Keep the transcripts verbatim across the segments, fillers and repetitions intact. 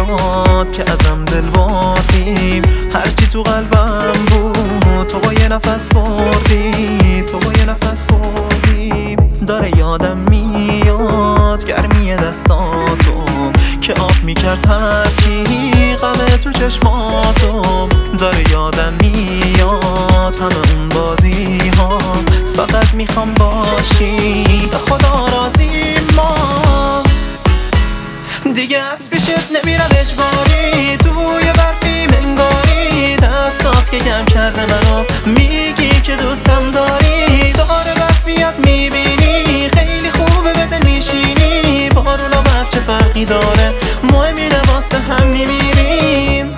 میاد که ازم دل بردیم. هرچی تو قلبم بود تو با یه نفس بردی، تو با یه نفس بردی. داره یادم میاد گرمی دستاتو که آب میکرد هرچی غمه تو چشماتو. داره یادم میاد همه اون بازی ها، فقط میخوام باشی به خدا راضی. ما دیگه از پیشت نمیرم اجباری، توی برفی منگاری دستات که گم کرده منو. میگی که دوستم داری، داره برفیت میبینی خیلی خوبه به دل میشینی. بارون و برف چه فرقی داره، مهم اینه واسه هم میمیریم.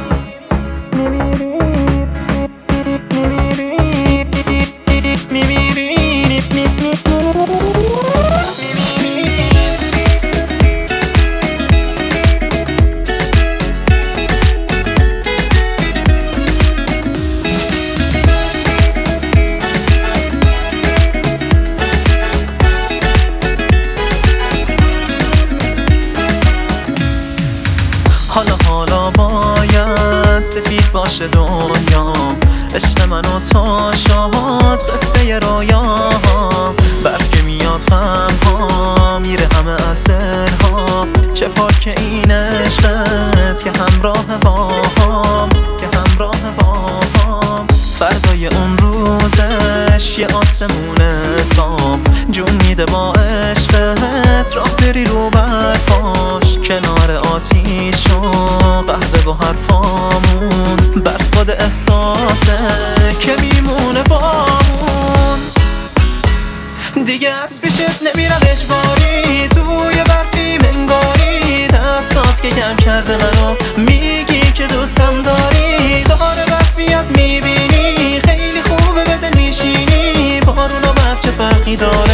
حالا حالا باید سفید باشه دنیام، عشق من و تا شاد قصه رویاها. برف که میاد غم ها میره همه از دل ها، چه پاک این عشقت که همراه باهام، که همراه باهام. فردای اون روزش یه آسمون صاف جون میده با عشقت، راه بری رو برفاش کنار آتیش و قهوه با حرفامون. برف خود احساسه که میمونه بامون. دیگه از پیشت نمیرم اجباری، توی برفی منگاری دستات که گم کرده منو. میگی که دوستم داری، داره برفیت میبینی خیلی خوبه به دل میشینی. بارون و برف چه فرقی داره،